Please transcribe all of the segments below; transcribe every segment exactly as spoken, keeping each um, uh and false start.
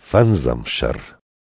فنزم شر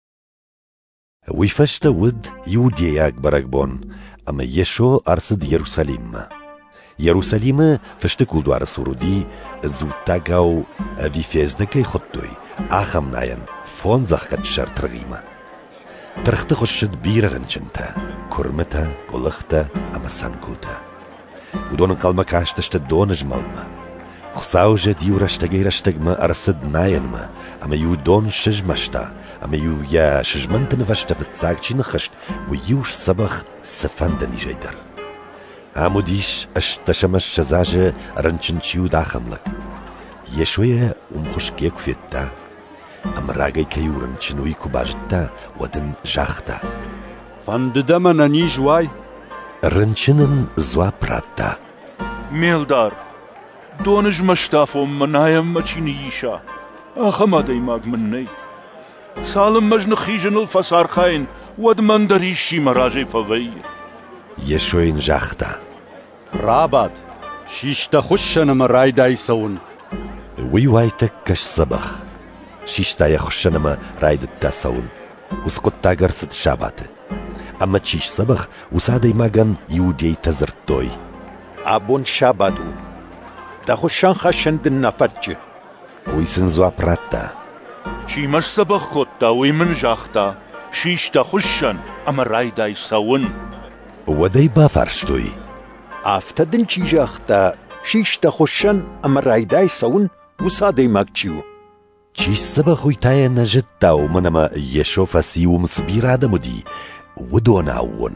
ويفشت ود يودياك برقبون أما يشو أرصد يروساليم يروساليم فشتكو دوار سورودي زوتاقاو في فيزدكي خطوي آخم ناين فون زخكت شر ترغيمة ترخت خشد بير رنچنتا كرمتا قلختا أما سانكوتا ودون قلمك عشتشت دون جمالما خساوجة ديو رشتگي رشتگما أرصد ناينما أما يو دون شجمشتا أما يو يا شجمنت نفشتا فتساقشي نخشت ويوش صبخ سفندني جيدر عموديش اشتشمش شزاجة رنچنچيو داخملك يشوية ومخشكيك فيتا أما راقي كيو رنچنوي كوباجتا ودن جاختا فند دمنا نيجواي رنچنن زوا براتا ميلدار دونج مشتافو منايم مچينيشا آخما ديماغ مني سالم مجن خيجن الفسار خاين ود مندريشي مراجي فوي يشوين جاختا رابط شيشتا خشن مراي دايسون وي وايتك كش صبخ شيشتا يخشنما رايد التاسون وسقطتا قرصت شابات أما تشيش صبخ وسادي ماغن يودي تزرتوي أبون شاباتو تخشن خشن دنا فتش ويسنزوا براتا شي مش صبخ كوتا ويمن جاختا شيشتا خشن أما راي دايسون ودي بافرشتوي آفتدن چی جاختا شیشتا خوشن اما رایدای سون وسادي ماكچيو چيش سبخ ويتايا نجتا ومنما يشو فسيو مصبير آدمودي ودوناون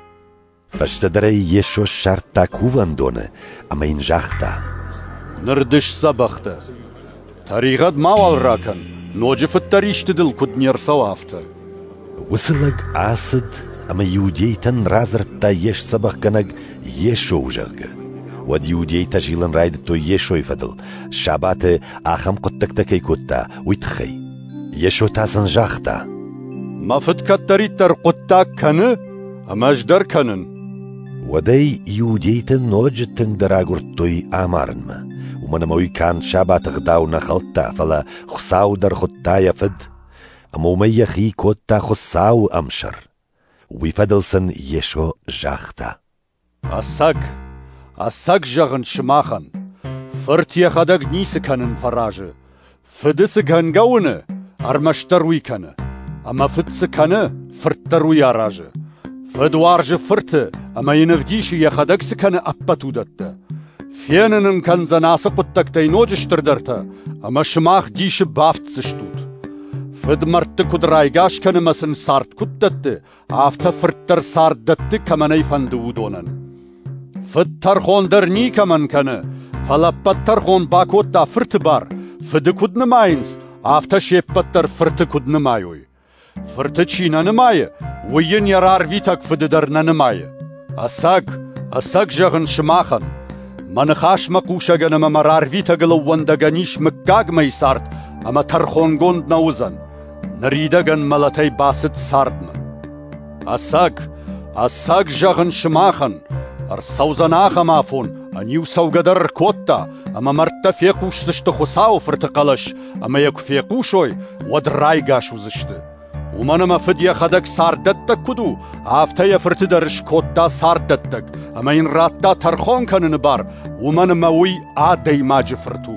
فاشتدري يشو شرطا كوفان دونه اما ينجاختا نردش سبختا تاريغد ماوال راكن نوجف التاريش تدل كدنير سوافتا وصلق عاصد أما يوديتن رازرتا يش سبخ كنق يشو وجغ ود يوديتا جيلن رايدتو يشو يفدل شابات آخم قدتكتكي كوتا ويتخي يشو تاسن جاختا ما فتكتري تر قدتاك كنه أما جدر كنن ودي يوديتن نوجتن دراغورتوي آمارن ومن موي كان شابات غداو نخلتا فلا خساو در خطا يفد أما ميخي كوتا خساو أمشر ويفدلسن يشو جاختا أساق أساق جغن شماخن فرتي خدق نيسكنن فراجه فدسكن قونه أرمشتروي كنه أما فتسكنه فرتروي راجه فدوارج فرت أما ينفديش يخدق سكنه أبتو دت فينن كان زناس قدتكتي نوجشتر درتا أما شماخ ديش بافت سشتوت فد مرت كد رايقاش كان مسن سارت كدت آفتا فرتر سارت دت كماني فندو دونن فد ترخون درني كمان كان فلبت ترخون باكوتا فرت بار فد كد نماينس آفتا شيبتر فرت كد نمايوي فرت چينا نماي وين يرار فيتك فد درنا نماي أساق أساق جغن شماخن من خاش مقوشا جنما مرار فيتك لو وندغنيش مكاق مي سارت أما ترخون گوند نوزن نريدغن ملتي باست ساردن أساق أساق جغن شماخن أرسوزن آخا مافون أنيو سوغدر كوتا أما مرت فيقوش زشت خساو فرتقلش أما يكو فيقوشوي ودرايقاش وزشت ومنما فديا خدك ساردتك كدو آفتا يفرتدرش كوتا ساردتك أما ين راتا ترخون كان نبار ومنما وي آدي ما جفرتو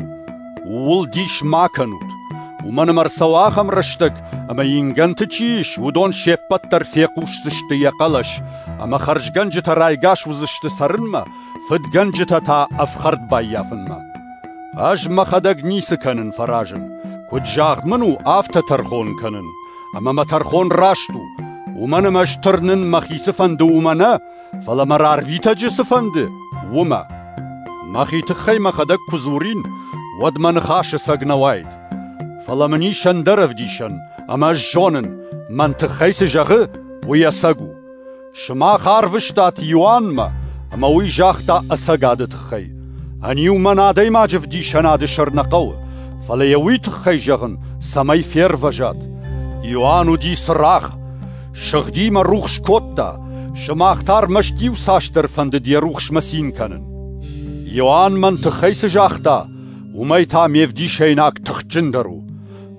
ولديش ما كانوت ومن مرسواخم رشتك أما ينغن تشيش ودون شيبتر فيقوش زشت يقلش أما خرج گنجتا رايقاش وزشت سرنما فد گنجتا تا أفخرد بايافنما أجما خدق نيس كانن فراجن كد جاغ منو آفتا ترخون كانن أما ما ترخون راشتو ومن مشترنن مخيس فندو ومنا فلا مرار فيتا جس فند وما مخي تخي ما خدق كزورين ود من خاش ساقنوايد فلا مني شندرف ديشن أما جونن من تخيس جغ ويساقو شما خارفشتات يوان ما أما وي جاختا أساقاد تخي أنيو منا دي ما جف ديشن آد شرنقو فلا يوي تخي جغن سمي فير وجات يوانو دي سراخ شغدي ما روخش كوتا شما اختار مشتيو ساشتر فند دي روخش مسين كانن يوان من تخيس جاختا وميتا ميفدي شيناك تخجندرو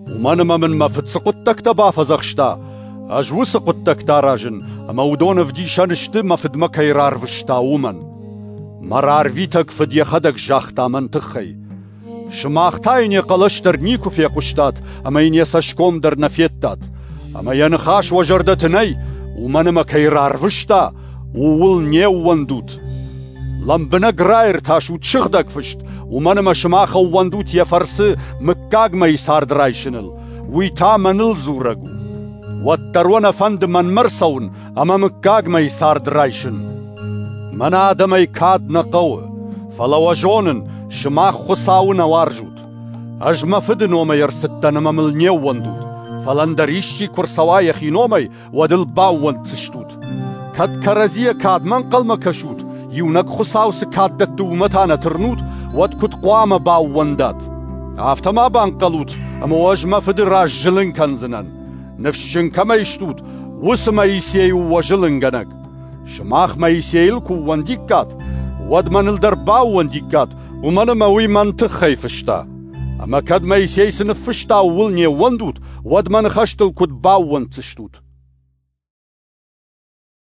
ومن من ما فتسقطك تبا فزخشتا أجو سقطك تاراجن أما ودون فدي شانشت ما فد مكيرار فشتا ومن مرار فيتك فدي خدك جاختا من تخي شماختاين يقلشتر نيكو في قشتات أما ين يسشكوم در نفيتات أما ينخاش وجردتني ومن مكيرار فشتا وول نيو وندوت لمبنا قراير تاشو تشغدك فشت ومن ما شماخ وندوت يفرس مكاق ما يسار درايشنل ويتا منل زورقو والترون فند من مرسون أما مكاق ما يسار درايشن من آدم يكاد نقوه فلو جونن شماخ خساون وارجوت أجما فدن وما يرستن ممل نيو وندوت فلندريشي كرسوا يخينومي ودل باو وند تشتوت كاد كرزية كاد من قلم كشوت يونك خساو سكاد دتو متانا ترنوت ود كت قوام باو وندات افتما بانقلوت اما واجما فدر راج جلن كنزنن نفشن كما يشتوت وسما يسيو وجلن غنك شماخ ما يسيلكو ونديكات ود من الدر باو ونديكات ومن ما وي منطخي فشتا اما كاد ما يسيسن فشتا وولني وندوت ود من خشتل كد باو وند تشتوت